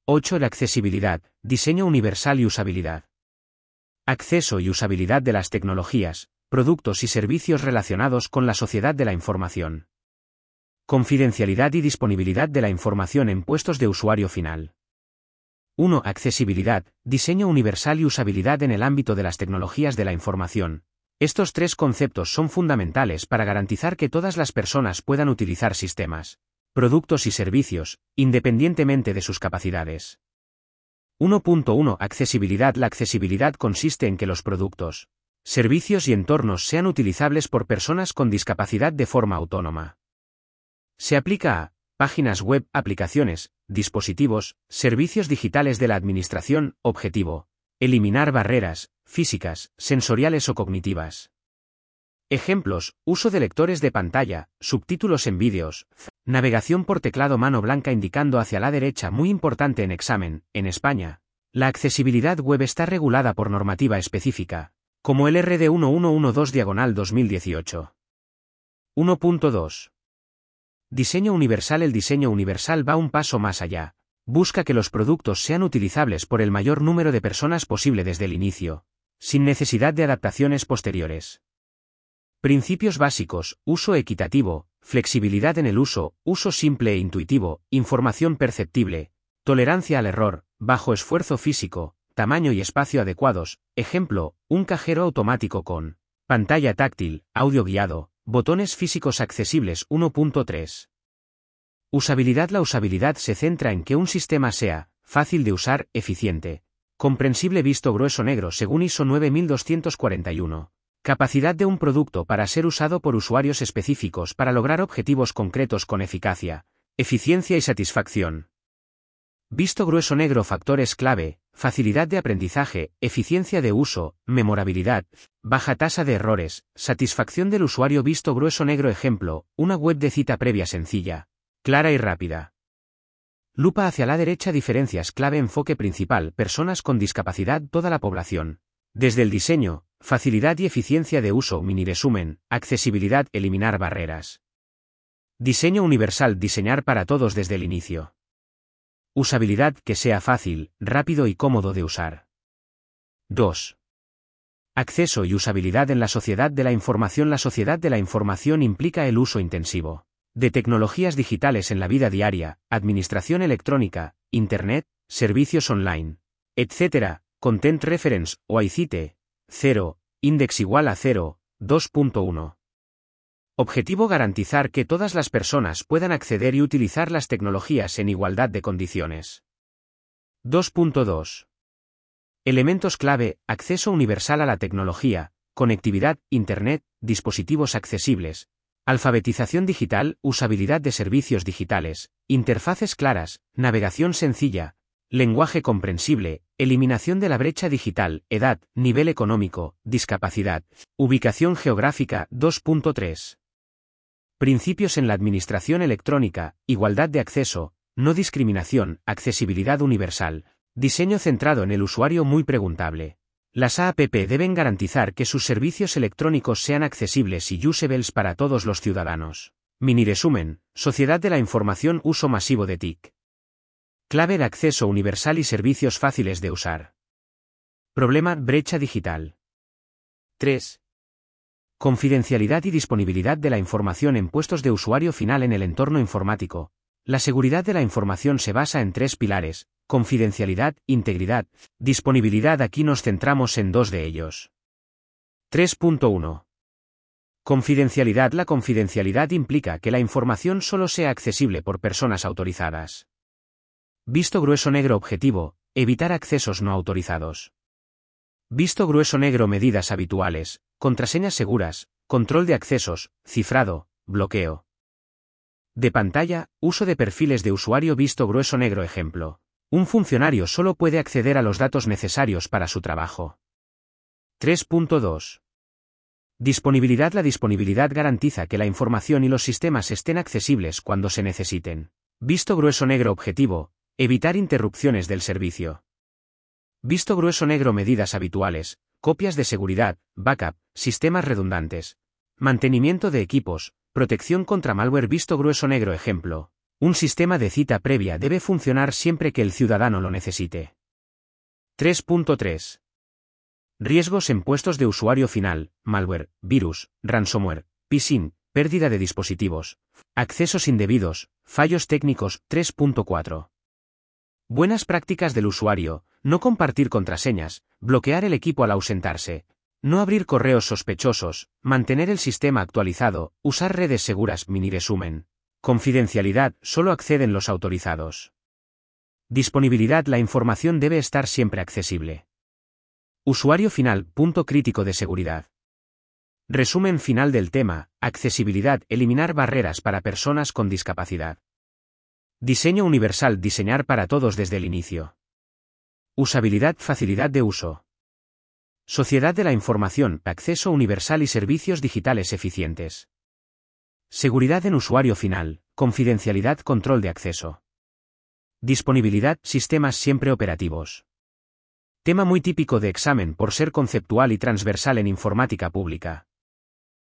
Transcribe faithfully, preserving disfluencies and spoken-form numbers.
ocho. La accesibilidad, diseño universal y usabilidad. Acceso y usabilidad de las tecnologías, productos y servicios relacionados con la sociedad de la información. Confidencialidad y disponibilidad de la información en puestos de usuario final. uno. Accesibilidad, diseño universal y usabilidad en el ámbito de las tecnologías de la información. Estos tres conceptos son fundamentales para garantizar que todas las personas puedan utilizar sistemas, productos y servicios, independientemente de sus capacidades. uno punto uno. Accesibilidad. La accesibilidad consiste en que los productos, servicios y entornos sean utilizables por personas con discapacidad de forma autónoma. Se aplica a páginas web, aplicaciones, dispositivos, servicios digitales de la administración. Objetivo: eliminar barreras, físicas, sensoriales o cognitivas. Ejemplos: uso de lectores de pantalla, subtítulos en vídeos, navegación por teclado mano blanca indicando hacia la derecha. Muy importante en examen. En España, la accesibilidad web está regulada por normativa específica, como el R D uno mil ciento doce diagonal dos mil dieciocho. uno punto dos. Diseño universal. El diseño universal va un paso más allá. Busca que los productos sean utilizables por el mayor número de personas posible desde el inicio, sin necesidad de adaptaciones posteriores. Principios básicos: uso equitativo, flexibilidad en el uso, uso simple e intuitivo, información perceptible, tolerancia al error, bajo esfuerzo físico, tamaño y espacio adecuados. Ejemplo: un cajero automático con pantalla táctil, audio guiado, botones físicos accesibles. uno punto tres. Usabilidad. La usabilidad se centra en que un sistema sea fácil de usar, eficiente, comprensible. Visto grueso negro según I S O nueve mil doscientos cuarenta y uno. Capacidad de un producto para ser usado por usuarios específicos para lograr objetivos concretos con eficacia, eficiencia y satisfacción. Visto grueso negro. Factores clave: facilidad de aprendizaje, eficiencia de uso, memorabilidad, baja tasa de errores, satisfacción del usuario. Visto grueso negro. Ejemplo: una web de cita previa sencilla, clara y rápida. Lupa hacia la derecha. Diferencias clave: enfoque principal, personas con discapacidad, toda la población. Desde el diseño, facilidad y eficiencia de uso. Mini resumen: accesibilidad, eliminar barreras. Diseño universal, diseñar para todos desde el inicio. Usabilidad, que sea fácil, rápido y cómodo de usar. dos. Acceso y usabilidad en la sociedad de la información. La sociedad de la información implica el uso intensivo de tecnologías digitales en la vida diaria, administración electrónica, Internet, servicios online, etcétera. Content Reference, o I C T, cero, index igual a cero, dos punto uno. Objetivo: garantizar que todas las personas puedan acceder y utilizar las tecnologías en igualdad de condiciones. dos punto dos. Elementos clave: acceso universal a la tecnología, conectividad, Internet, dispositivos accesibles, alfabetización digital, usabilidad de servicios digitales, interfaces claras, navegación sencilla, lenguaje comprensible, eliminación de la brecha digital, edad, nivel económico, discapacidad, ubicación geográfica. dos punto tres. Principios en la administración electrónica: igualdad de acceso, no discriminación, accesibilidad universal, diseño centrado en el usuario. Muy preguntable. Las A P P deben garantizar que sus servicios electrónicos sean accesibles y usables para todos los ciudadanos. Mini resumen: sociedad de la información, uso masivo de T I C. Clave: de acceso universal y servicios fáciles de usar. Problema: brecha digital. tres. Confidencialidad y disponibilidad de la información en puestos de usuario final en el entorno informático. La seguridad de la información se basa en tres pilares: confidencialidad, integridad, disponibilidad. Aquí nos centramos en dos de ellos. tres punto uno. Confidencialidad. La confidencialidad implica que la información solo sea accesible por personas autorizadas. Visto grueso negro. Objetivo: evitar accesos no autorizados. Visto grueso negro. Medidas habituales: contraseñas seguras, control de accesos, cifrado, bloqueo de pantalla, uso de perfiles de usuario. Visto grueso negro. Ejemplo: un funcionario solo puede acceder a los datos necesarios para su trabajo. tres punto dos. Disponibilidad. La disponibilidad garantiza que la información y los sistemas estén accesibles cuando se necesiten. Visto grueso negro. Objetivo: evitar interrupciones del servicio. Visto grueso negro. Medidas habituales: copias de seguridad, backup, sistemas redundantes, mantenimiento de equipos, protección contra malware. Visto grueso negro. Ejemplo: Un sistema de cita previa debe funcionar siempre que el ciudadano lo necesite. tres punto tres. Riesgos en puestos de usuario final, malware, virus, ransomware, phishing, pérdida de dispositivos, accesos indebidos, fallos técnicos. tres punto cuatro. Buenas prácticas del usuario: no compartir contraseñas, bloquear el equipo al ausentarse, no abrir correos sospechosos, mantener el sistema actualizado, usar redes seguras. Mini resumen. Confidencialidad: solo acceden los autorizados. Disponibilidad: la información debe estar siempre accesible. Usuario final: punto crítico de seguridad. Resumen final del tema: accesibilidad: eliminar barreras para personas con discapacidad. Diseño universal: diseñar para todos desde el inicio. Usabilidad: facilidad de uso. Sociedad de la información: acceso universal y servicios digitales eficientes. Seguridad en usuario final: confidencialidad, control de acceso. Disponibilidad: sistemas siempre operativos. Tema muy típico de examen por ser conceptual y transversal en informática pública.